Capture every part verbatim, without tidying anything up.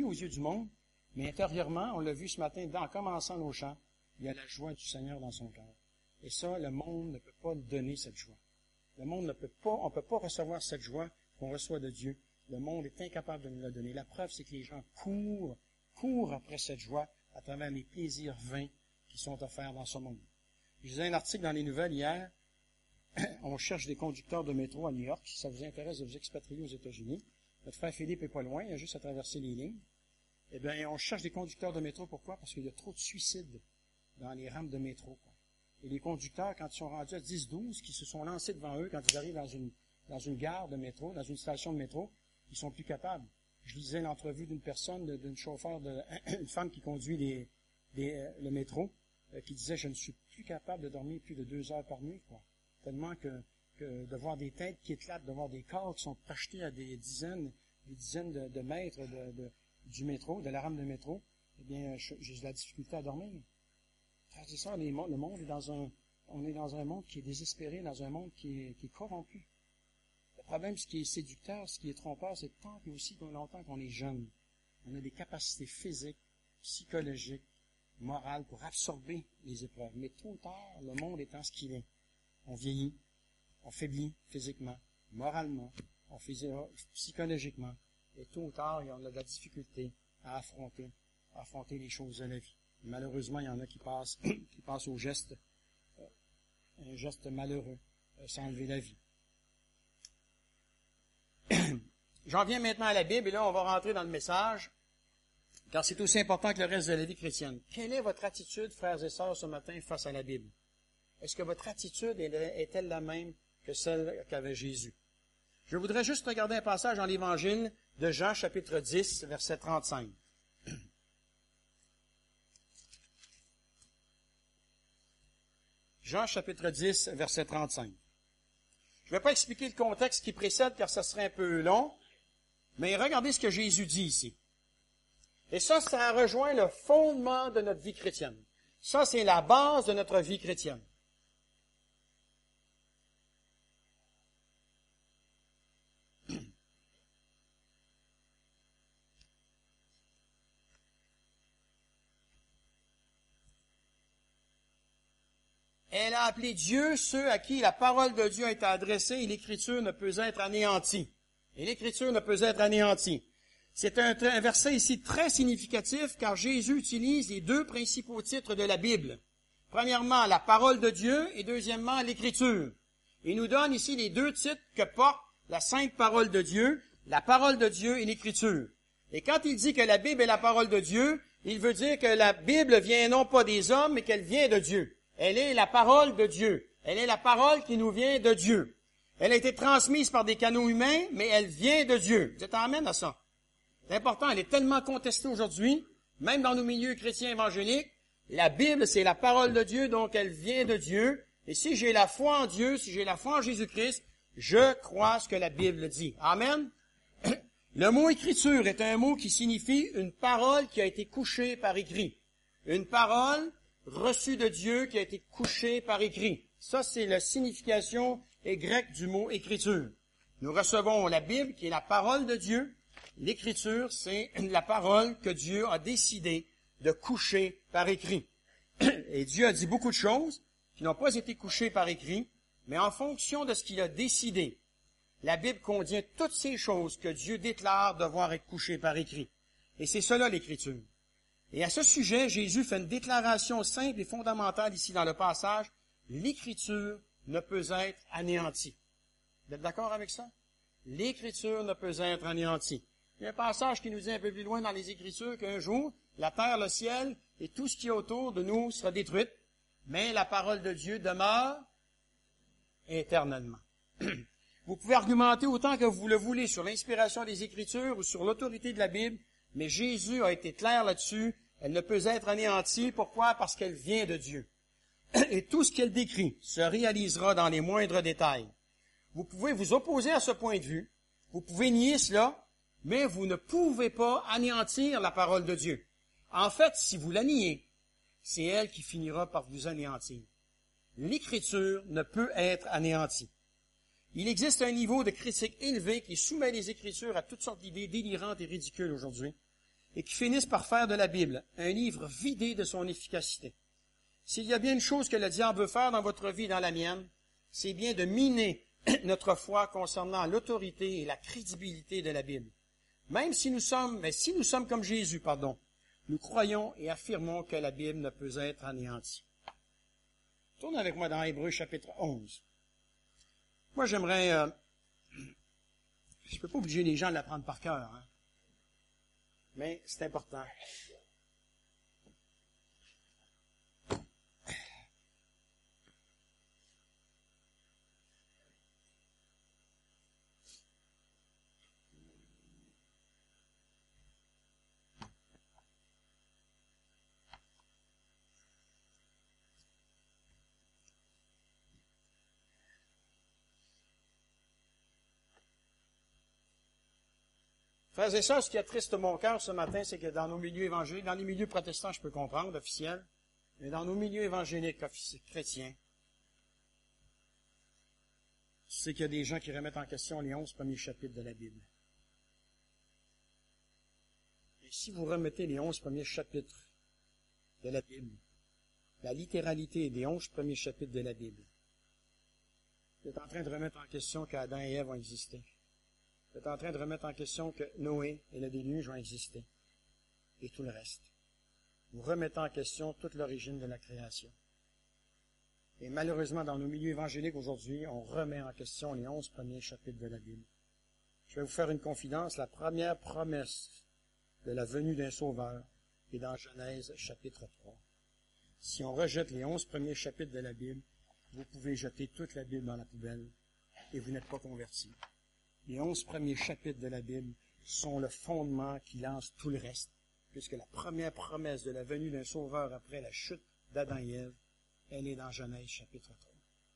aux yeux du monde, mais intérieurement, on l'a vu ce matin, en commençant nos chants, il y a la joie du Seigneur dans son cœur. Et ça, le monde ne peut pas donner cette joie. Le monde ne peut pas, on ne peut pas recevoir cette joie qu'on reçoit de Dieu. Le monde est incapable de nous la donner. La preuve, c'est que les gens courent, courent après cette joie à travers les plaisirs vains qui sont offerts dans ce monde. Je lisais un article dans les nouvelles hier. On cherche des conducteurs de métro à New York. Si ça vous intéresse de vous expatrier aux États-Unis, notre frère Philippe est pas loin, il a juste à traverser les lignes. Eh bien, on cherche des conducteurs de métro. Pourquoi? Parce qu'il y a trop de suicides dans les rames de métro, quoi. Et les conducteurs, quand ils sont rendus à dix douze, qui se sont lancés devant eux, quand ils arrivent dans une, dans une gare de métro, dans une station de métro, ils sont plus capables. Je lisais l'entrevue d'une personne, d'une chauffeur, de, une femme qui conduit les, les, le métro, euh, qui disait, je ne suis plus capable de dormir plus de deux heures par nuit, quoi. Tellement que, que de voir des têtes qui éclatent, de voir des corps qui sont projetés à des dizaines, des dizaines de, de mètres de, de, du métro, de la rame de métro, eh bien, j'ai de la difficulté à dormir. C'est ça, les, le monde est dans un, on est dans un monde qui est désespéré, dans un monde qui est, qui est corrompu. Le problème, ce qui est séducteur, ce qui est trompeur, c'est tant et aussi longtemps qu'on est jeune. On a des capacités physiques, psychologiques, morales pour absorber les épreuves. Mais tôt ou tard, le monde étant ce qu'il est, on vieillit, on faiblit physiquement, moralement, on faiblit psychologiquement. Et tôt ou tard, on a de la difficulté à affronter, à affronter les choses de la vie. Malheureusement, il y en a qui passent, qui passent au geste, euh, un geste malheureux, euh, sans enlever la vie. J'en viens maintenant à la Bible, et là, on va rentrer dans le message, car c'est aussi important que le reste de la vie chrétienne. Quelle est votre attitude, frères et sœurs, ce matin, face à la Bible? Est-ce que votre attitude est-elle la même que celle qu'avait Jésus? Je voudrais juste regarder un passage dans l'Évangile de Jean, chapitre dix, verset trente-cinq. Jean, chapitre dix, verset trente-cinq. Je ne vais pas expliquer le contexte qui précède, car ça serait un peu long, mais regardez ce que Jésus dit ici. Et ça, ça rejoint le fondement de notre vie chrétienne. Ça, c'est la base de notre vie chrétienne. Elle a appelé Dieu ceux à qui la parole de Dieu a été adressée et l'Écriture ne peut être anéantie. Et l'Écriture ne peut être anéantie. C'est un, un verset ici très significatif car Jésus utilise les deux principaux titres de la Bible. Premièrement, la parole de Dieu et deuxièmement, l'Écriture. Il nous donne ici les deux titres que porte la sainte parole de Dieu, la parole de Dieu et l'Écriture. Et quand il dit que la Bible est la parole de Dieu, il veut dire que la Bible vient non pas des hommes, mais qu'elle vient de Dieu. Elle est la parole de Dieu. Elle est la parole qui nous vient de Dieu. Elle a été transmise par des canaux humains, mais elle vient de Dieu. Vous êtes amène à ça? C'est important, elle est tellement contestée aujourd'hui, même dans nos milieux chrétiens évangéliques. La Bible, c'est la parole de Dieu, donc elle vient de Dieu. Et si j'ai la foi en Dieu, si j'ai la foi en Jésus-Christ, je crois ce que la Bible dit. Amen? Le mot écriture est un mot qui signifie une parole qui a été couchée par écrit. Une parole reçu de Dieu qui a été couché par écrit. Ça, c'est la signification grecque du mot écriture. Nous recevons la Bible, qui est la parole de Dieu. L'écriture, c'est la parole que Dieu a décidé de coucher par écrit. Et Dieu a dit beaucoup de choses qui n'ont pas été couchées par écrit, mais en fonction de ce qu'il a décidé. La Bible contient toutes ces choses que Dieu déclare devoir être couchées par écrit. Et c'est cela l'Écriture. Et à ce sujet, Jésus fait une déclaration simple et fondamentale ici dans le passage. L'Écriture ne peut être anéantie. Vous êtes d'accord avec ça? L'Écriture ne peut être anéantie. Il y a un passage qui nous dit un peu plus loin dans les Écritures qu'un jour, la terre, le ciel et tout ce qui est autour de nous sera détruite, mais la parole de Dieu demeure éternellement. Vous pouvez argumenter autant que vous le voulez sur l'inspiration des Écritures ou sur l'autorité de la Bible, mais Jésus a été clair là-dessus. Elle ne peut être anéantie. Pourquoi? Parce qu'elle vient de Dieu. Et tout ce qu'elle décrit se réalisera dans les moindres détails. Vous pouvez vous opposer à ce point de vue. Vous pouvez nier cela, mais vous ne pouvez pas anéantir la parole de Dieu. En fait, si vous la niez, c'est elle qui finira par vous anéantir. L'Écriture ne peut être anéantie. Il existe un niveau de critique élevé qui soumet les Écritures à toutes sortes d'idées délirantes et ridicules aujourd'hui. et qui finissent par faire de la Bible un livre vidé de son efficacité. S'il y a bien une chose que le diable veut faire dans votre vie et dans la mienne, c'est bien de miner notre foi concernant l'autorité et la crédibilité de la Bible. Même si nous sommes, mais si nous sommes comme Jésus, pardon, nous croyons et affirmons que la Bible ne peut être anéantie. Tourne avec moi dans Hébreux chapitre onze. Moi, j'aimerais... Euh, je ne peux pas obliger les gens de l'apprendre par cœur, hein, mais c'est important. Frères et sœurs, ce qui attriste mon cœur ce matin, c'est que dans nos milieux évangéliques, dans les milieux protestants, je peux comprendre, officiels, mais dans nos milieux évangéliques, chrétiens, c'est qu'il y a des gens qui remettent en question les onze premiers chapitres de la Bible. Et si vous remettez les onze premiers chapitres de la Bible, la littéralité des onze premiers chapitres de la Bible, vous êtes en train de remettre en question qu'Adam et Ève ont existé. Vous êtes en train de remettre en question que Noé et le déluge ont existé. Et tout le reste. Vous remettez en question toute l'origine de la création. Et malheureusement, dans nos milieux évangéliques aujourd'hui, on remet en question les onze premiers chapitres de la Bible. Je vais vous faire une confidence. La première promesse de la venue d'un sauveur est dans Genèse chapitre trois. Si on rejette les onze premiers chapitres de la Bible, vous pouvez jeter toute la Bible dans la poubelle et vous n'êtes pas converti. Les onze premiers chapitres de la Bible sont le fondement qui lance tout le reste, puisque la première promesse de la venue d'un sauveur après la chute d'Adam et Ève, elle est dans Genèse chapitre trois.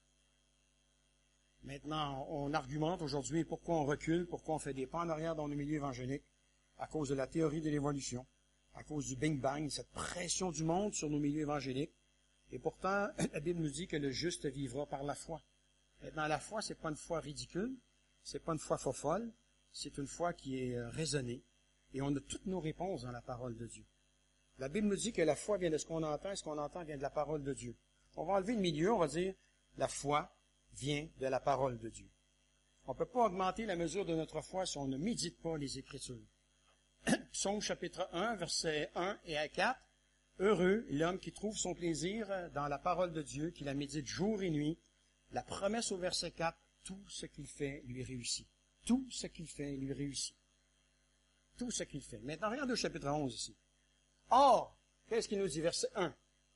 Maintenant, on argumente aujourd'hui pourquoi on recule, pourquoi on fait des pas en arrière dans nos milieux évangéliques, à cause de la théorie de l'évolution, à cause du Big Bang, cette pression du monde sur nos milieux évangéliques. Et pourtant, la Bible nous dit que le juste vivra par la foi. Maintenant, la foi, c'est pas une foi ridicule, c'est pas une foi fofolle, c'est une foi qui est raisonnée. Et on a toutes nos réponses dans la parole de Dieu. La Bible nous dit que la foi vient de ce qu'on entend, et ce qu'on entend vient de la parole de Dieu. On va enlever le milieu, on va dire, la foi vient de la parole de Dieu. On ne peut pas augmenter la mesure de notre foi si on ne médite pas les Écritures. Psaume chapitre un, versets un et à quatre. Heureux l'homme qui trouve son plaisir dans la parole de Dieu, qui la médite jour et nuit. La promesse au verset quatre, tout ce qu'il fait lui réussit. Tout ce qu'il fait lui réussit. Tout ce qu'il fait. Maintenant, regardez au chapitre onze ici. Or, qu'est-ce qu'il nous dit, verset un?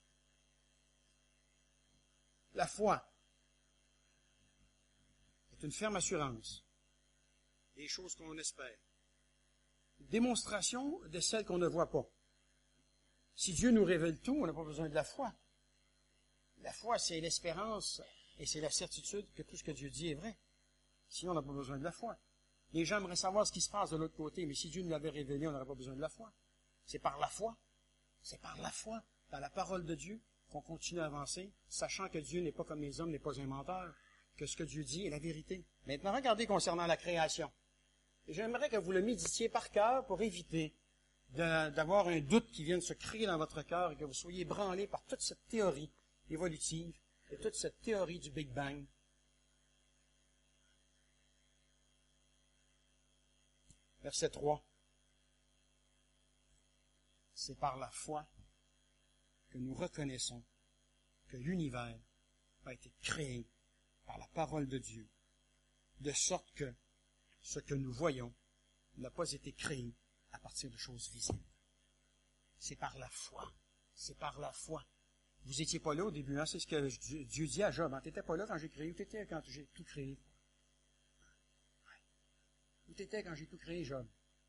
La foi est une ferme assurance des choses qu'on espère. Démonstration de celles qu'on ne voit pas. Si Dieu nous révèle tout, on n'a pas besoin de la foi. La foi, c'est l'espérance et c'est la certitude que tout ce que Dieu dit est vrai. Sinon, on n'a pas besoin de la foi. Les gens aimeraient savoir ce qui se passe de l'autre côté, mais si Dieu nous l'avait révélé, on n'aurait pas besoin de la foi. C'est par la foi. C'est par la foi, dans la parole de Dieu, qu'on continue à avancer, sachant que Dieu n'est pas comme les hommes, n'est pas un menteur, que ce que Dieu dit est la vérité. Maintenant, regardez concernant la création. J'aimerais que vous le méditiez par cœur pour éviter de, d'avoir un doute qui vienne se créer dans votre cœur et que vous soyez branlé par toute cette théorie évolutive et toute cette théorie du Big Bang. Verset trois. C'est par la foi que nous reconnaissons que l'univers a été créé par la parole de Dieu, de sorte que ce que nous voyons n'a pas été créé à partir de choses visibles. C'est par la foi. C'est par la foi. Vous étiez pas là au début, hein? C'est ce que Dieu dit à Job. Hein? Tu n'étais pas là quand j'ai créé. Où tu étais quand j'ai tout créé? Où tu étais quand j'ai tout créé, Job?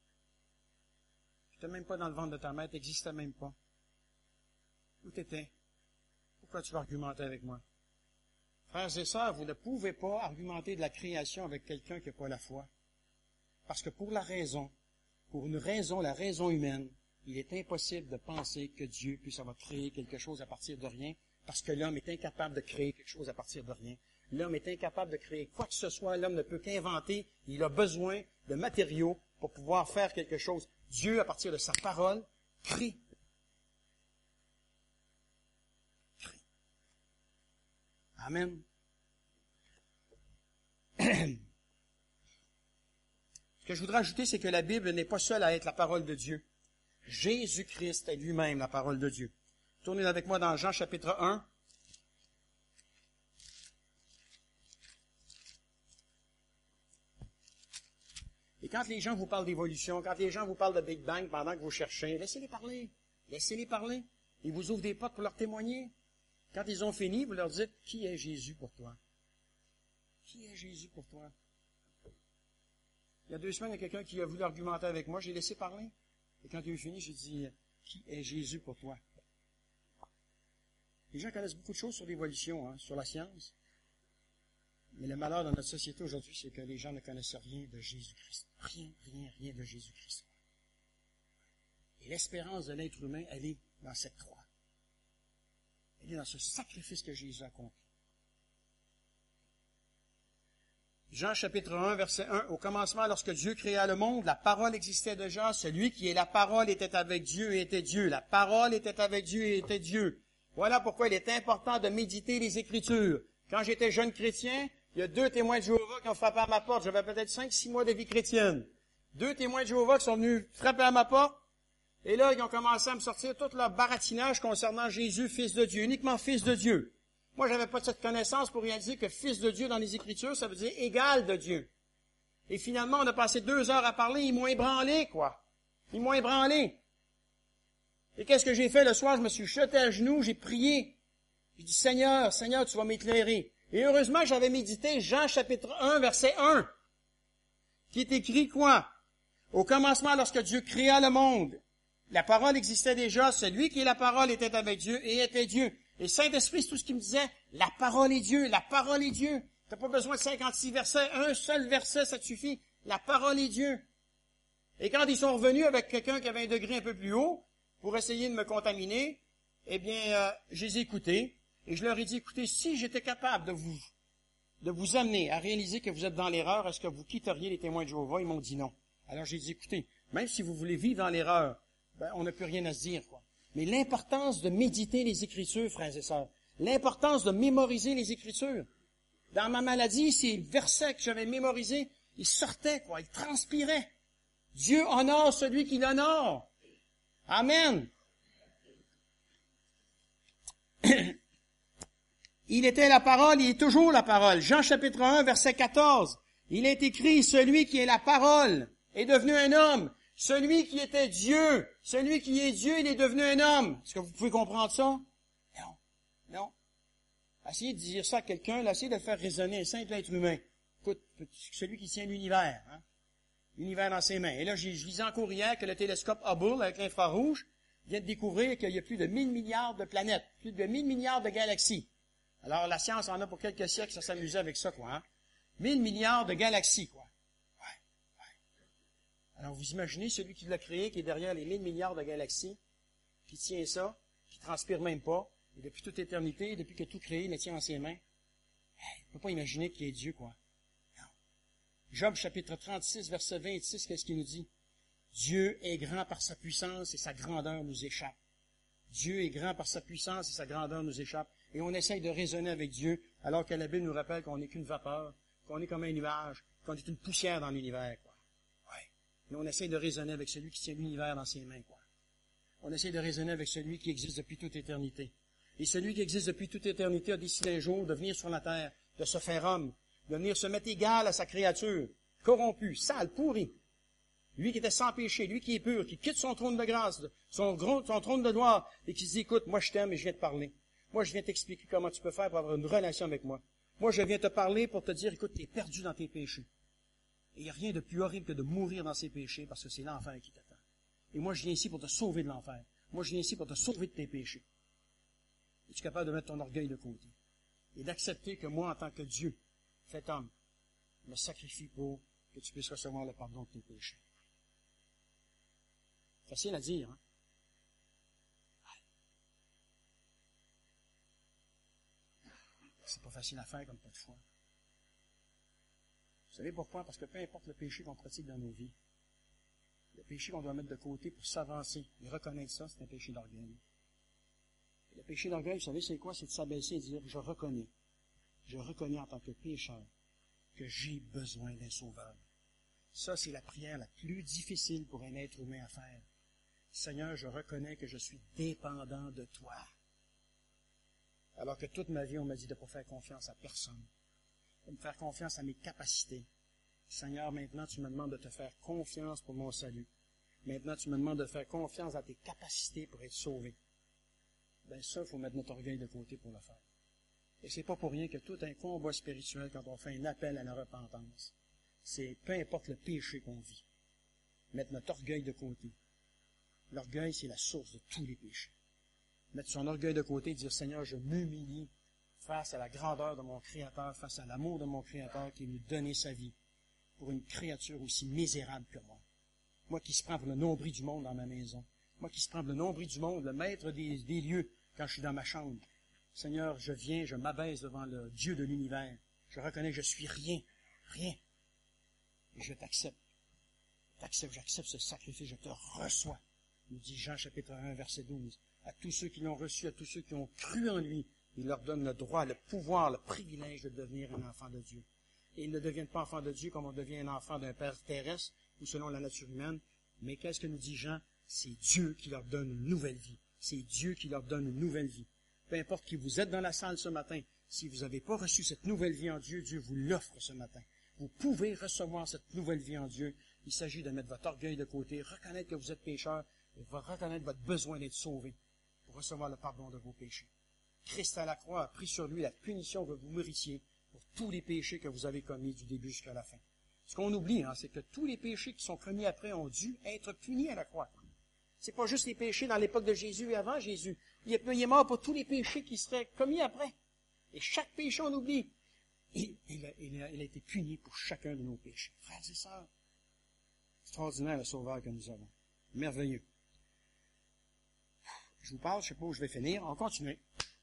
Tu n'étais même pas dans le ventre de ta mère, tu n'existais même pas. Où tu étais? Pourquoi tu vas argumenter avec moi? Frères et sœurs, vous ne pouvez pas argumenter de la création avec quelqu'un qui n'a pas la foi. Parce que pour la raison, pour une raison, la raison humaine, il est impossible de penser que Dieu puisse avoir créé quelque chose à partir de rien, parce que l'homme est incapable de créer quelque chose à partir de rien. L'homme est incapable de créer quoi que ce soit. L'homme ne peut qu'inventer. Il a besoin de matériaux pour pouvoir faire quelque chose. Dieu, à partir de sa parole, crée. Crée. Amen. Ce que je voudrais ajouter, c'est que la Bible n'est pas seule à être la parole de Dieu. Jésus-Christ est lui-même la parole de Dieu. Tournez avec moi dans Jean chapitre un. Et quand les gens vous parlent d'évolution, quand les gens vous parlent de Big Bang pendant que vous cherchez, laissez-les parler. Laissez-les parler. Ils vous ouvrent des portes pour leur témoigner. Quand ils ont fini, vous leur dites, qui est Jésus pour toi? Qui est Jésus pour toi? Il y a deux semaines, il y a quelqu'un qui a voulu argumenter avec moi, j'ai laissé parler. Et quand il a eu fini, j'ai dit, qui est Jésus pour toi? Les gens connaissent beaucoup de choses sur l'évolution, hein, sur la science. Mais le malheur dans notre société aujourd'hui, c'est que les gens ne connaissent rien de Jésus-Christ. Rien, rien, rien de Jésus-Christ. Et l'espérance de l'être humain, elle est dans cette croix. Elle est dans ce sacrifice que Jésus a accompli. Jean chapitre un, verset un. Au commencement, lorsque Dieu créa le monde, la parole existait déjà. Celui qui est la parole était avec Dieu et était Dieu. La parole était avec Dieu et était Dieu. Voilà pourquoi il est important de méditer les Écritures. Quand j'étais jeune chrétien, il y a deux témoins de Jéhovah qui ont frappé à ma porte. J'avais peut-être cinq, six mois de vie chrétienne. Deux témoins de Jéhovah qui sont venus frapper à ma porte. Et là, ils ont commencé à me sortir tout leur baratinage concernant Jésus, Fils de Dieu, uniquement Fils de Dieu. Moi, j'avais pas de cette connaissance pour réaliser que Fils de Dieu dans les Écritures, ça veut dire égal de Dieu. Et finalement, on a passé deux heures à parler, ils m'ont ébranlé, quoi. Ils m'ont ébranlé. Et qu'est-ce que j'ai fait le soir? Je me suis jeté à genoux, j'ai prié. J'ai dit, Seigneur, Seigneur, tu vas m'éclairer. Et heureusement, j'avais médité Jean chapitre un, verset un, qui est écrit quoi? Au commencement, lorsque Dieu créa le monde, la parole existait déjà, celui qui est la parole était avec Dieu et était Dieu. Et Saint-Esprit, c'est tout ce qu'il me disait, la parole est Dieu, la parole est Dieu. T'as pas besoin de cinquante-six versets, un seul verset, ça te suffit. La parole est Dieu. Et quand ils sont revenus avec quelqu'un qui avait un degré un peu plus haut, pour essayer de me contaminer, eh bien, euh, je les ai écoutés, et je leur ai dit, écoutez, si j'étais capable de vous, de vous amener à réaliser que vous êtes dans l'erreur, est-ce que vous quitteriez les témoins de Jéhovah? Ils m'ont dit non. Alors j'ai dit, écoutez, même si vous voulez vivre dans l'erreur, ben, on n'a plus rien à se dire, quoi. Mais l'importance de méditer les Écritures, frères et sœurs, l'importance de mémoriser les Écritures. Dans ma maladie, ces versets que j'avais mémorisés, ils sortaient, quoi, ils transpiraient. Dieu honore celui qui l'honore. Amen. Il était la parole, il est toujours la parole. Jean chapitre un, verset quatorze. Il est écrit, celui qui est la parole est devenu un homme. Celui qui était Dieu, celui qui est Dieu, il est devenu un homme. Est-ce que vous pouvez comprendre ça? Non. Non. Essayez de dire ça à quelqu'un, là, essayez de le faire résonner, un simple être humain. Écoute, celui qui tient l'univers, hein? L'univers dans ses mains. Et là, je lisais en cours hier que le télescope Hubble, avec l'infrarouge, vient de découvrir qu'il y a plus de mille milliards de planètes, plus de mille milliards de galaxies. Alors, la science en a pour quelques siècles, ça s'amusait avec ça, quoi, hein? mille milliards de galaxies, quoi. Ouais, ouais. Alors, vous imaginez celui qui l'a créé, qui est derrière les mille milliards de galaxies, qui tient ça, qui transpire même pas, et depuis toute éternité, depuis que tout créé, il le tient dans ses mains. Hey, on ne peut pas imaginer qu'il y ait Dieu, quoi. Non. Job, chapitre trente-six, verset vingt-six, qu'est-ce qu'il nous dit? Dieu est grand par sa puissance et sa grandeur nous échappe. Dieu est grand par sa puissance et sa grandeur nous échappe. Et on essaye de raisonner avec Dieu, alors que la Bible nous rappelle qu'on n'est qu'une vapeur, qu'on est comme un nuage, qu'on est une poussière dans l'univers, quoi. Ouais. Et on essaye de raisonner avec celui qui tient l'univers dans ses mains, quoi. On essaye de raisonner avec celui qui existe depuis toute éternité. Et celui qui existe depuis toute éternité a décidé un jour de venir sur la terre, de se faire homme, de venir se mettre égal à sa créature, corrompu, sale, pourri. Lui qui était sans péché, lui qui est pur, qui quitte son trône de grâce, son, son trône de gloire, et qui se dit, écoute, moi je t'aime et je viens te parler. Moi je viens t'expliquer comment tu peux faire pour avoir une relation avec moi. Moi je viens te parler pour te dire, écoute, tu es perdu dans tes péchés. Et il n'y a rien de plus horrible que de mourir dans ses péchés, parce que c'est l'enfer qui t'attend. Et moi je viens ici pour te sauver de l'enfer. Moi je viens ici pour te sauver de tes péchés. Es-tu capable de mettre ton orgueil de côté et d'accepter que moi, en tant que Dieu, fait homme, me sacrifie pour que tu puisses recevoir le pardon de tes péchés? Facile à dire, hein? C'est pas facile à faire comme pas de foi. Vous savez pourquoi? Parce que peu importe le péché qu'on pratique dans nos vies, Le péché qu'on doit mettre de côté pour s'avancer et reconnaître ça, c'est un péché d'orgueil. Le péché d'orgueil, vous savez, c'est quoi? C'est de s'abaisser et de dire, je reconnais. Je reconnais en tant que pécheur que j'ai besoin d'un sauveur. Ça, c'est la prière la plus difficile pour un être humain à faire. Seigneur, je reconnais que je suis dépendant de toi. Alors que toute ma vie, on m'a dit de ne pas faire confiance à personne. De me faire confiance à mes capacités. Seigneur, maintenant, tu me demandes de te faire confiance pour mon salut. Maintenant, tu me demandes de faire confiance à tes capacités pour être sauvé. Ben ça, il faut mettre notre orgueil de côté pour le faire. Et c'est pas pour rien que tout un combat spirituel, quand on fait un appel à la repentance, c'est peu importe le péché qu'on vit, mettre notre orgueil de côté. L'orgueil, c'est la source de tous les péchés. Mettre son orgueil de côté et dire, Seigneur, je m'humilie face à la grandeur de mon Créateur, face à l'amour de mon Créateur qui nous donnait sa vie pour une créature aussi misérable que moi. Moi qui se prends pour le nombril du monde dans ma maison. Moi qui se prends pour le nombril du monde, le maître des, des lieux quand je suis dans ma chambre. Seigneur, je viens, je m'abaisse devant le Dieu de l'univers. Je reconnais que je suis rien, rien. Et je t'accepte. T'accepte, j'accepte ce sacrifice, je te reçois. Nous dit Jean chapitre un, verset douze. À tous ceux qui l'ont reçu, à tous ceux qui ont cru en lui, il leur donne le droit, le pouvoir, le privilège de devenir un enfant de Dieu. Et ils ne deviennent pas enfants de Dieu comme on devient un enfant d'un père terrestre ou selon la nature humaine. Mais qu'est-ce que nous dit Jean? C'est Dieu qui leur donne une nouvelle vie. C'est Dieu qui leur donne une nouvelle vie. Peu importe qui vous êtes dans la salle ce matin, si vous n'avez pas reçu cette nouvelle vie en Dieu, Dieu vous l'offre ce matin. Vous pouvez recevoir cette nouvelle vie en Dieu. Il s'agit de mettre votre orgueil de côté, reconnaître que vous êtes pécheur, et reconnaître votre besoin d'être sauvé pour recevoir le pardon de vos péchés. Christ à la croix a pris sur lui la punition que vous méritiez pour tous les péchés que vous avez commis du début jusqu'à la fin. Ce qu'on oublie, hein, c'est que tous les péchés qui sont commis après ont dû être punis à la croix. C'est pas juste les péchés dans l'époque de Jésus et avant Jésus. Il est, il est mort pour tous les péchés qui seraient commis après. Et chaque péché, on oublie. Il, il, a, il, a, il a été puni pour chacun de nos péchés. Frères et sœurs, extraordinaire le sauveur que nous avons. Merveilleux. Je vous parle, je ne sais pas où je vais finir. On continue.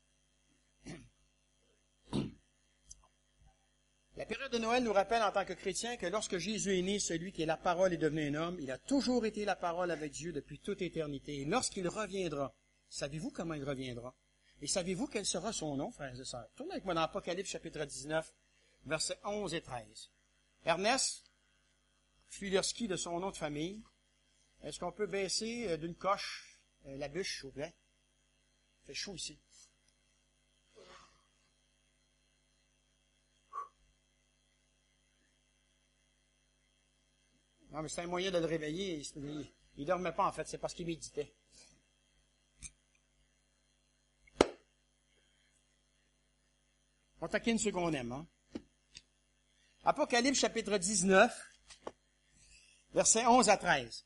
La période de Noël nous rappelle en tant que chrétiens que lorsque Jésus est né, celui qui est la parole est devenu un homme. Il a toujours été la parole avec Dieu depuis toute éternité. Et lorsqu'il reviendra, savez-vous comment il reviendra? Et savez-vous quel sera son nom, frères et sœurs? Tournez avec moi dans Apocalypse chapitre dix-neuf, versets onze et treize. Ernest Fullerski de son nom de famille. Est-ce qu'on peut baisser d'une coche euh, la bûche, s'il vous plaît? Il fait chaud ici. Non, mais c'est un moyen de le réveiller. Il ne dormait pas, en fait. C'est parce qu'il méditait. On taquine ceux qu'on aime, hein? Apocalypse chapitre dix-neuf, versets onze à treize.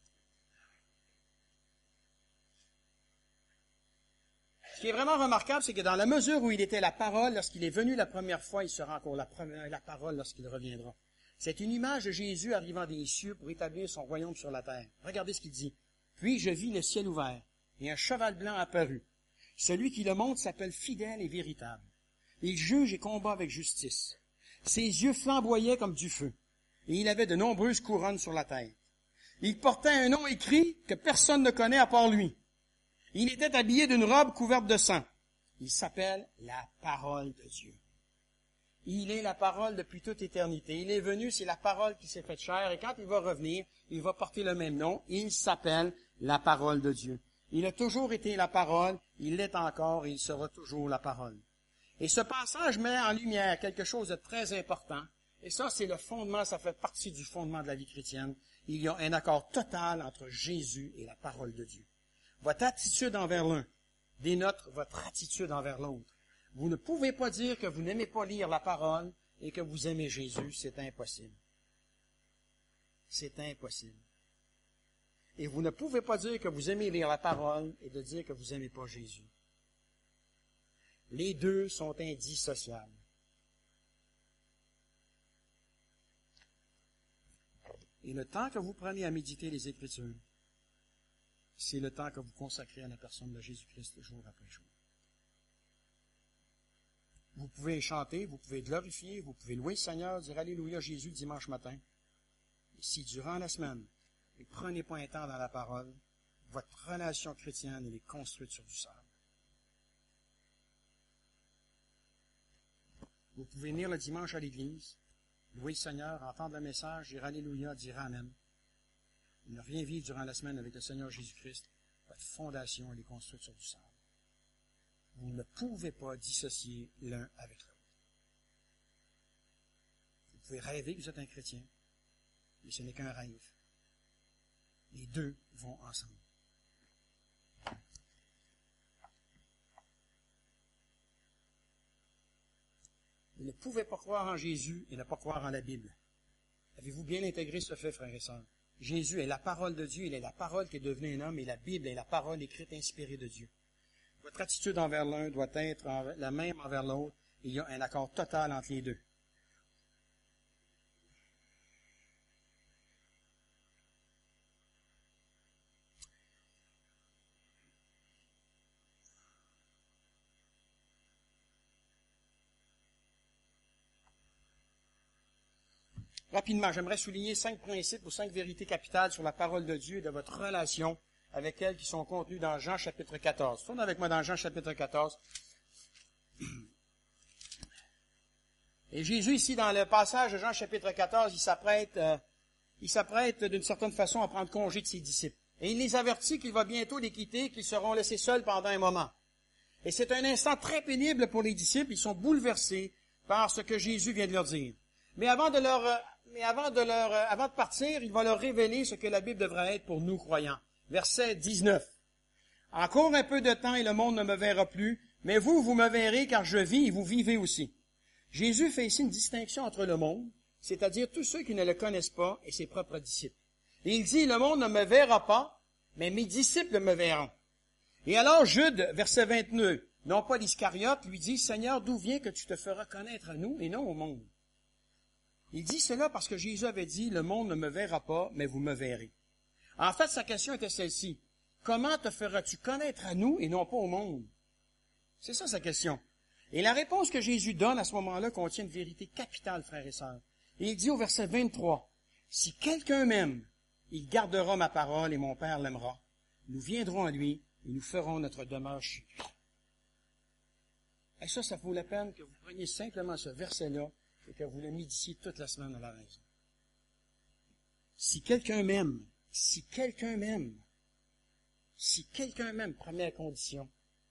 Ce qui est vraiment remarquable, c'est que dans la mesure où il était la parole, lorsqu'il est venu la première fois, il sera encore la, première, la parole lorsqu'il reviendra. C'est une image de Jésus arrivant des cieux pour établir son royaume sur la terre. Regardez ce qu'il dit. Puis je vis le ciel ouvert, et un cheval blanc apparut. Celui qui le monte s'appelle fidèle et véritable. Il juge et combat avec justice. Ses yeux flamboyaient comme du feu, et il avait de nombreuses couronnes sur la tête. Il portait un nom écrit que personne ne connaît à part lui. Il était habillé d'une robe couverte de sang. Il s'appelle la parole de Dieu. Il est la parole depuis toute éternité. Il est venu, c'est la parole qui s'est faite chair, et quand il va revenir, il va porter le même nom. Il s'appelle la parole de Dieu. Il a toujours été la parole, il l'est encore, et il sera toujours la parole. Et ce passage met en lumière quelque chose de très important, et ça, c'est le fondement, ça fait partie du fondement de la vie chrétienne. Il y a un accord total entre Jésus et la parole de Dieu. Votre attitude envers l'un dénote votre attitude envers l'autre. Vous ne pouvez pas dire que vous n'aimez pas lire la parole et que vous aimez Jésus, c'est impossible. C'est impossible. Et vous ne pouvez pas dire que vous aimez lire la parole et de dire que vous n'aimez pas Jésus. Les deux sont indissociables. Et le temps que vous prenez à méditer les Écritures, c'est le temps que vous consacrez à la personne de Jésus-Christ jour après jour. Vous pouvez chanter, vous pouvez glorifier, vous pouvez louer le Seigneur, dire Alléluia Jésus dimanche matin. Et si durant la semaine, Et prenez pas un temps dans la parole. Votre relation chrétienne, elle est construite sur du sable. Vous pouvez venir le dimanche à l'église, louer le Seigneur, entendre le message, dire Alléluia, dire Amen. Ne rien vivre durant la semaine avec le Seigneur Jésus-Christ. Votre fondation, elle est construite sur du sable. Vous ne pouvez pas dissocier l'un avec l'autre. Vous pouvez rêver que vous êtes un chrétien, mais ce n'est qu'un rêve. Les deux vont ensemble. Vous ne pouvez pas croire en Jésus et ne pas croire en la Bible. Avez-vous bien intégré ce fait, frères et sœurs? Jésus est la parole de Dieu, il est la parole qui est devenue un homme, et la Bible est la parole écrite inspirée de Dieu. Votre attitude envers l'un doit être la même envers l'autre. Il y a un accord total entre les deux. Rapidement, j'aimerais souligner cinq principes ou cinq vérités capitales sur la parole de Dieu et de votre relation avec elle qui sont contenues dans Jean chapitre quatorze. Tournez avec moi dans Jean chapitre quatorze. Et Jésus, ici, dans le passage de Jean chapitre quatorze, il s'apprête, euh, il s'apprête d'une certaine façon à prendre congé de ses disciples. Et il les avertit qu'il va bientôt les quitter, qu'ils seront laissés seuls pendant un moment. Et c'est un instant très pénible pour les disciples. Ils sont bouleversés par ce que Jésus vient de leur dire. Mais avant de leur, mais avant de leur, avant de partir, il va leur révéler ce que la Bible devrait être pour nous croyants. Verset dix-neuf. Encore un peu de temps et le monde ne me verra plus, mais vous, vous me verrez car je vis et vous vivez aussi. Jésus fait ici une distinction entre le monde, c'est-à-dire tous ceux qui ne le connaissent pas, et ses propres disciples. Et il dit, le monde ne me verra pas, mais mes disciples me verront. Et alors Jude, verset vingt-neuf, non pas l'Iscariote, lui dit, Seigneur, d'où vient que tu te feras connaître à nous et non au monde? Il dit cela parce que Jésus avait dit, le monde ne me verra pas, mais vous me verrez. En fait, sa question était celle-ci. Comment te feras-tu connaître à nous et non pas au monde? C'est ça sa question. Et la réponse que Jésus donne à ce moment-là contient une vérité capitale, frères et sœurs. Et il dit au verset vingt-trois, « Si quelqu'un m'aime, il gardera ma parole et mon Père l'aimera. Nous viendrons à lui et nous ferons notre demeure chez lui. » Et ça, ça vaut la peine que vous preniez simplement ce verset-là et que vous le méditiez toute la semaine à la maison. Si quelqu'un m'aime, si quelqu'un m'aime, si quelqu'un m'aime, première condition,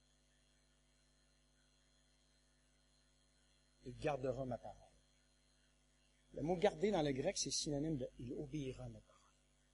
il gardera ma parole. Le mot garder dans le grec, c'est synonyme de il obéira à ma parole.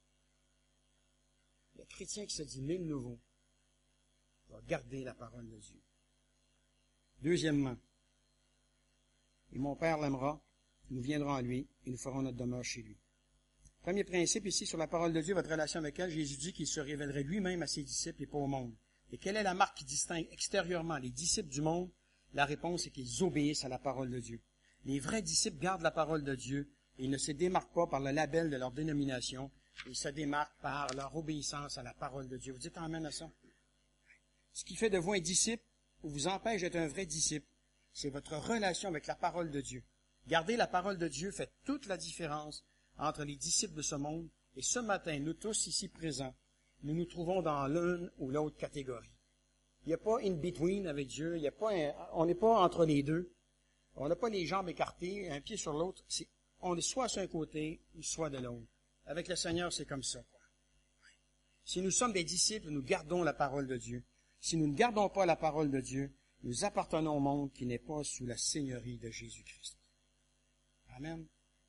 Le chrétien qui se dit né de nouveau va garder la parole de Dieu. Deuxièmement, et mon Père l'aimera, nous viendrons à lui et nous ferons notre demeure chez lui. Premier principe ici sur la parole de Dieu, votre relation avec elle, Jésus dit qu'il se révélerait lui-même à ses disciples et pas au monde. Et quelle est la marque qui distingue extérieurement les disciples du monde? La réponse est qu'ils obéissent à la parole de Dieu. Les vrais disciples gardent la parole de Dieu et ils ne se démarquent pas par le label de leur dénomination, ils se démarquent par leur obéissance à la parole de Dieu. Vous dites amen à ça? Ce qui fait de vous un disciple ou vous empêche d'être un vrai disciple, c'est votre relation avec la parole de Dieu. Garder la parole de Dieu fait toute la différence entre les disciples de ce monde et ce matin, nous tous ici présents, nous nous trouvons dans l'une ou l'autre catégorie. Il n'y a pas in between avec Dieu, il y a pas un, on n'est pas entre les deux. On n'a pas les jambes écartées, un pied sur l'autre. C'est, on est soit sur un côté, ou soit de l'autre. Avec le Seigneur, c'est comme ça, quoi. Si nous sommes des disciples, nous gardons la parole de Dieu. Si nous ne gardons pas la parole de Dieu, nous appartenons au monde qui n'est pas sous la seigneurie de Jésus-Christ. Amen.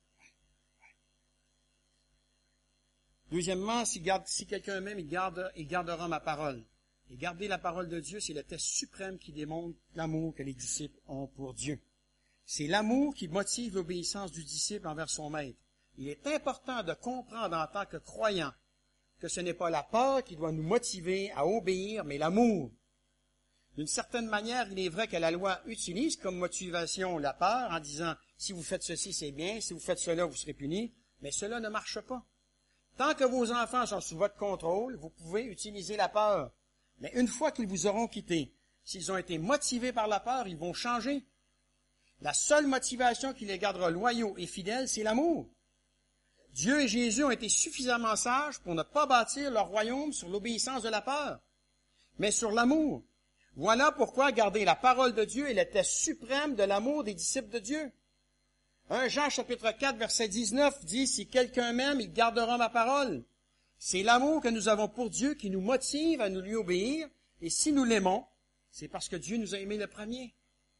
Deuxièmement, si, garde, si quelqu'un m'aime, il, garde, il gardera ma parole. Et garder la parole de Dieu, c'est le test suprême qui démontre l'amour que les disciples ont pour Dieu. C'est l'amour qui motive l'obéissance du disciple envers son maître. Il est important de comprendre en tant que croyant que ce n'est pas la peur qui doit nous motiver à obéir, mais l'amour. D'une certaine manière, il est vrai que la loi utilise comme motivation la peur en disant « si vous faites ceci, c'est bien, si vous faites cela, vous serez puni », mais cela ne marche pas. Tant que vos enfants sont sous votre contrôle, vous pouvez utiliser la peur. Mais une fois qu'ils vous auront quitté, s'ils ont été motivés par la peur, ils vont changer. La seule motivation qui les gardera loyaux et fidèles, c'est l'amour. Dieu et Jésus ont été suffisamment sages pour ne pas bâtir leur royaume sur l'obéissance de la peur, mais sur l'amour. Voilà pourquoi garder la parole de Dieu est le test suprême de l'amour des disciples de Dieu. un Jean chapitre quatre, verset dix-neuf dit, « Si quelqu'un m'aime, il gardera ma parole. » C'est l'amour que nous avons pour Dieu qui nous motive à nous lui obéir, et si nous l'aimons, c'est parce que Dieu nous a aimés le premier.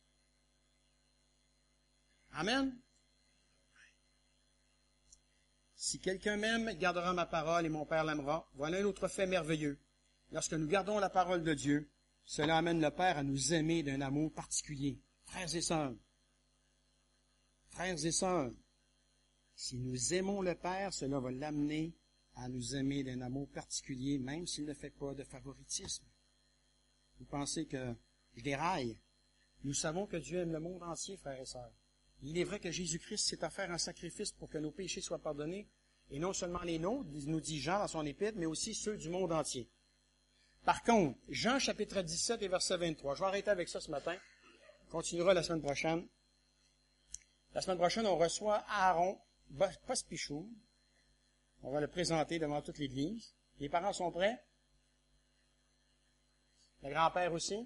Amen. Si quelqu'un m'aime, il gardera ma parole et mon Père l'aimera. Voilà un autre fait merveilleux. Lorsque nous gardons la parole de Dieu, cela amène le Père à nous aimer d'un amour particulier. Frères et sœurs, frères et sœurs, si nous aimons le Père, cela va l'amener à nous aimer d'un amour particulier, même s'il ne fait pas de favoritisme. Vous pensez que je déraille? Nous savons que Dieu aime le monde entier, frères et sœurs. Il est vrai que Jésus-Christ s'est offert un sacrifice pour que nos péchés soient pardonnés, et non seulement les nôtres, nous dit Jean dans son épître, mais aussi ceux du monde entier. Par contre, Jean chapitre dix-sept et verset vingt-trois, je vais arrêter avec ça ce matin, on continuera la semaine prochaine. La semaine prochaine, on reçoit Aaron Pospichou. On va le présenter devant toute l'Église. Les parents sont prêts? Le grand-père aussi?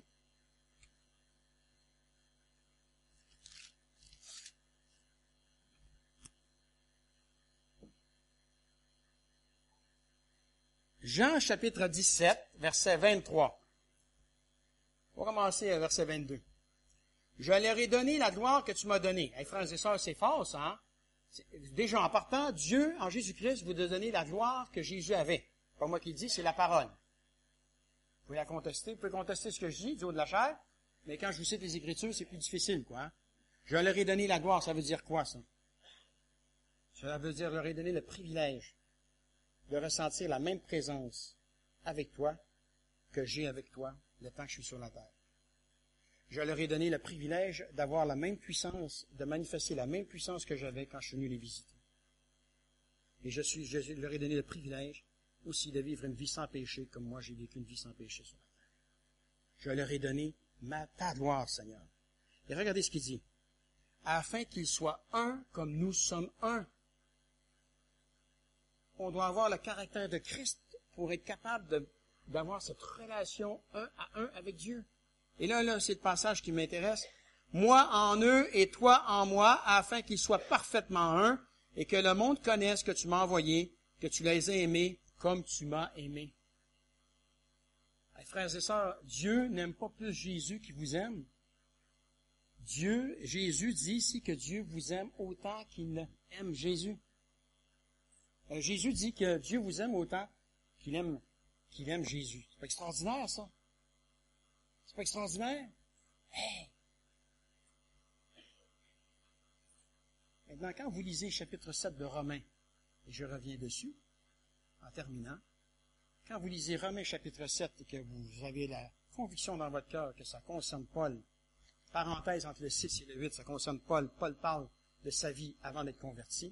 Jean chapitre dix-sept, verset vingt-trois. On va commencer à verset vingt-deux. « Je leur ai donné la gloire que tu m'as donnée. » Hey, frères et sœurs, c'est fort, ça, hein? Déjà, en partant, Dieu, en Jésus-Christ, vous a donné la gloire que Jésus avait. Pas moi qui le dis, c'est la parole. Vous pouvez la contester, vous pouvez contester ce que je dis, du haut de la chair, mais quand je vous cite les Écritures, c'est plus difficile, quoi. Hein? Je leur ai donné la gloire, ça veut dire quoi, ça? Ça veut dire leur ai donné le privilège de ressentir la même présence avec toi que j'ai avec toi le temps que je suis sur la terre. Je leur ai donné le privilège d'avoir la même puissance, de manifester la même puissance que j'avais quand je suis venu les visiter. Et je, suis, je leur ai donné le privilège aussi de vivre une vie sans péché, comme moi j'ai vécu une vie sans péché sur la terre. Je leur ai donné ma, ta gloire, Seigneur. Et regardez ce qu'il dit. Afin qu'ils soient un comme nous sommes un. On doit avoir le caractère de Christ pour être capable de, d'avoir cette relation un à un avec Dieu. Et là, là, c'est le passage qui m'intéresse. Moi en eux et toi en moi, afin qu'ils soient parfaitement un, et que le monde connaisse que tu m'as envoyé, que tu les as aimés comme tu m'as aimé. Hey, frères et sœurs, Dieu n'aime pas plus Jésus qui vous aime. Dieu, Jésus dit ici que Dieu vous aime autant qu'il aime Jésus. Euh, Jésus dit que Dieu vous aime autant qu'il aime, qu'il aime Jésus. C'est pas extraordinaire, ça? C'est pas extraordinaire? Hey! Maintenant, quand vous lisez chapitre sept de Romains, et je reviens dessus, en terminant, quand vous lisez Romains chapitre sept et que vous avez la conviction dans votre cœur que ça concerne Paul, parenthèse entre le six et le huit, ça concerne Paul, Paul parle de sa vie avant d'être converti,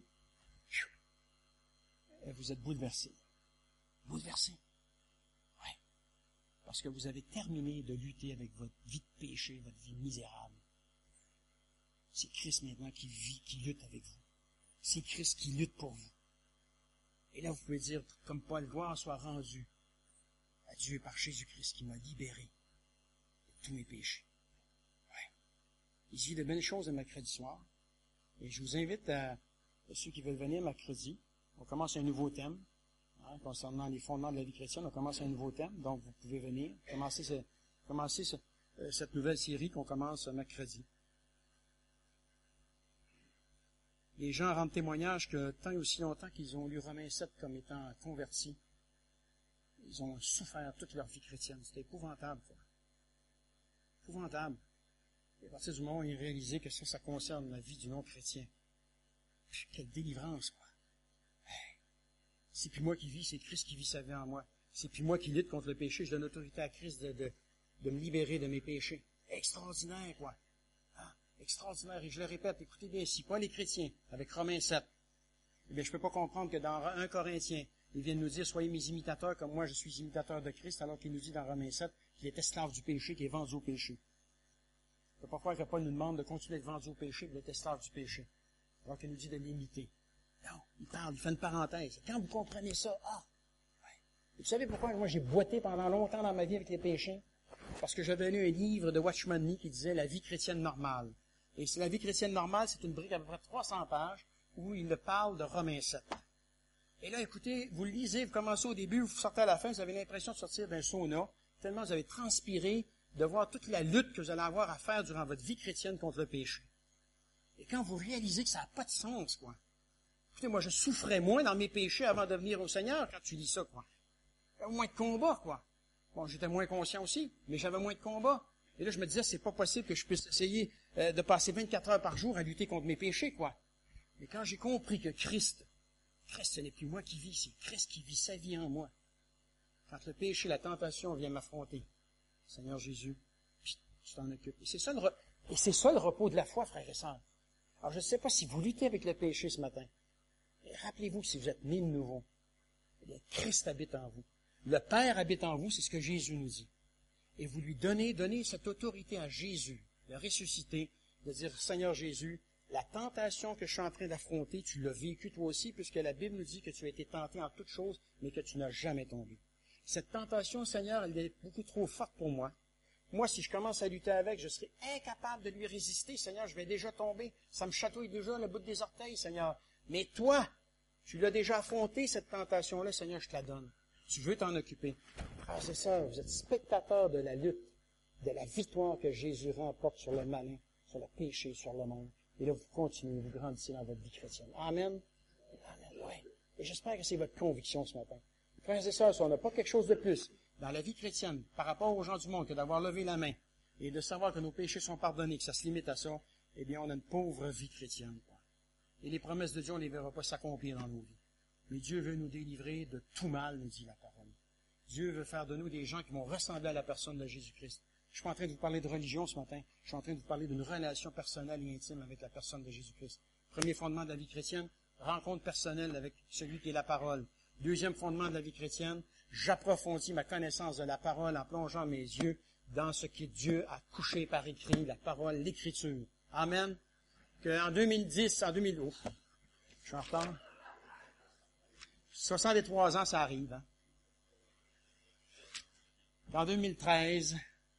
et vous êtes bouleversé. Bouleversé. Oui. Parce que vous avez terminé de lutter avec votre vie de péché, votre vie misérable. C'est Christ maintenant qui vit, qui lutte avec vous. C'est Christ qui lutte pour vous. Et là, vous pouvez dire, comme Paul, gloire soit rendue à Dieu par Jésus-Christ qui m'a libéré de tous mes péchés. Ouais. Il dit de belles choses à mercredi soir. Et je vous invite à, à ceux qui veulent venir mercredi. On commence un nouveau thème. Hein, concernant les fondements de la vie chrétienne, on commence un nouveau thème. Donc, vous pouvez venir commencer, ce, commencer ce, euh, cette nouvelle série qu'on commence mercredi. Les gens rendent témoignage que tant et aussi longtemps qu'ils ont lu Romains sept comme étant convertis, ils ont souffert toute leur vie chrétienne. C'était épouvantable, quoi. Épouvantable. Et à partir du moment où ils réalisaient que ça, ça concerne la vie du non-chrétien. Quelle délivrance, quoi. Hey. C'est plus moi qui vis, c'est Christ qui vit sa vie en moi. C'est plus moi qui lutte contre le péché. Je donne l'autorité à Christ de, de, de me libérer de mes péchés. Extraordinaire, quoi. Extraordinaire. Et je le répète, écoutez bien, si Paul est chrétien, avec Romains sept, eh bien, je ne peux pas comprendre que dans un Corinthien, il vient nous dire, soyez mes imitateurs comme moi je suis imitateur de Christ, alors qu'il nous dit dans Romains sept qu'il est esclave du péché, qu'il est vendu au péché. Je ne peux pas croire que Paul nous demande de continuer d'être vendu au péché et d'être esclave du péché, alors qu'il nous dit de l'imiter. Non, il parle, il fait une parenthèse. Quand vous comprenez ça, ah, ouais. Vous savez pourquoi moi j'ai boité pendant longtemps dans ma vie avec les péchés? Parce que j'avais lu un livre de Watchman Nee qui disait La vie chrétienne normale. Et la vie chrétienne normale, c'est une brique à peu près trois cents pages où il parle de Romains sept. Et là, écoutez, vous le lisez, vous commencez au début, vous sortez à la fin, vous avez l'impression de sortir d'un sauna, tellement vous avez transpiré de voir toute la lutte que vous allez avoir à faire durant votre vie chrétienne contre le péché. Et quand vous réalisez que ça n'a pas de sens, quoi. Écoutez, moi, je souffrais moins dans mes péchés avant de venir au Seigneur quand tu lis ça, quoi. J'avais moins de combats, quoi. Bon, j'étais moins conscient aussi, mais j'avais moins de combats. Et là, je me disais, c'est pas possible que je puisse essayer euh, de passer vingt-quatre heures par jour à lutter contre mes péchés, quoi. Mais quand j'ai compris que Christ, Christ, ce n'est plus moi qui vis, c'est Christ qui vit sa vie en moi. Quand le péché, la tentation vient m'affronter, Seigneur Jésus, pis, tu t'en occupes. Et c'est ça le, re... et c'est ça le repos de la foi, frères et sœurs. Alors, je ne sais pas si vous luttez avec le péché ce matin. Mais rappelez-vous que si vous êtes nés de nouveau, eh bien, Christ habite en vous. Le Père habite en vous, c'est ce que Jésus nous dit. Et vous lui donnez, donnez cette autorité à Jésus, de ressusciter, de dire, Seigneur Jésus, la tentation que je suis en train d'affronter, tu l'as vécue toi aussi, puisque la Bible nous dit que tu as été tenté en toutes choses, mais que tu n'as jamais tombé. Cette tentation, Seigneur, elle est beaucoup trop forte pour moi. Moi, si je commence à lutter avec, je serai incapable de lui résister, Seigneur, je vais déjà tomber. Ça me chatouille déjà le bout des orteils, Seigneur. Mais toi, tu l'as déjà affronté, cette tentation-là, Seigneur, je te la donne. Tu veux t'en occuper. Ah, c'est ça, vous êtes spectateur de la lutte, de la victoire que Jésus remporte sur le malin, sur le péché, sur le monde. Et là, vous continuez, vous grandissez dans votre vie chrétienne. Amen. Amen, oui. Et j'espère que c'est votre conviction ce matin. Frères et sœurs, si on n'a pas quelque chose de plus dans la vie chrétienne par rapport aux gens du monde que d'avoir levé la main et de savoir que nos péchés sont pardonnés, que ça se limite à ça, eh bien, on a une pauvre vie chrétienne. Quoi. Et les promesses de Dieu, on ne les verra pas s'accomplir dans nos vies. Mais Dieu veut nous délivrer de tout mal, nous dit la parole. Dieu veut faire de nous des gens qui vont ressembler à la personne de Jésus-Christ. Je suis pas en train de vous parler de religion ce matin. Je suis en train de vous parler d'une relation personnelle et intime avec la personne de Jésus-Christ. Premier fondement de la vie chrétienne, rencontre personnelle avec celui qui est la parole. Deuxième fondement de la vie chrétienne, j'approfondis ma connaissance de la parole en plongeant mes yeux dans ce que Dieu a couché par écrit, la parole, l'écriture. Amen. Que en deux mille dix, en deux mille... Oh, je suis en retard. soixante-trois ans, ça arrive. Hein? En deux mille treize,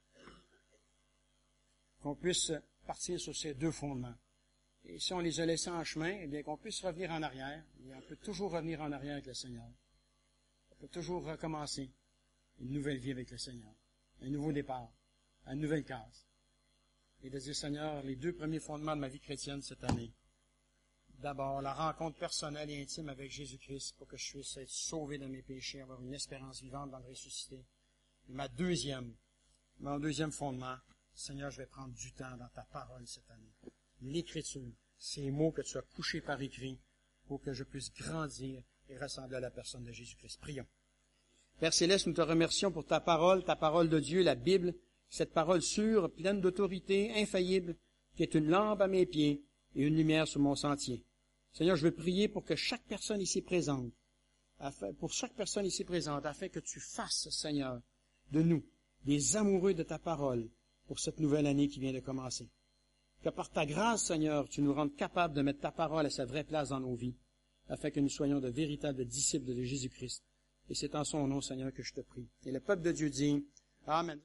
qu'on puisse partir sur ces deux fondements. Et si on les a laissés en chemin, eh bien qu'on puisse revenir en arrière. Et on peut toujours revenir en arrière avec le Seigneur. On peut toujours recommencer une nouvelle vie avec le Seigneur. Un nouveau départ. Une nouvelle case. Et de dire, Seigneur, les deux premiers fondements de ma vie chrétienne cette année. D'abord, la rencontre personnelle et intime avec Jésus-Christ pour que je puisse être sauvé de mes péchés, avoir une espérance vivante dans le ressuscité. Et ma deuxième, mon deuxième fondement, Seigneur, je vais prendre du temps dans ta parole cette année. L'Écriture, ces mots que tu as couchés par écrit pour que je puisse grandir et ressembler à la personne de Jésus-Christ. Prions. Père Céleste, nous te remercions pour ta parole, ta parole de Dieu, la Bible, cette parole sûre, pleine d'autorité, infaillible, qui est une lampe à mes pieds et une lumière sur mon sentier. Seigneur, je veux prier pour que chaque personne ici présente, afin, pour chaque personne ici présente, afin que tu fasses, Seigneur, de nous des amoureux de ta parole pour cette nouvelle année qui vient de commencer. Que par ta grâce, Seigneur, tu nous rendes capables de mettre ta parole à sa vraie place dans nos vies, afin que nous soyons de véritables disciples de Jésus-Christ. Et c'est en son nom, Seigneur, que je te prie. Et le peuple de Dieu dit, Amen.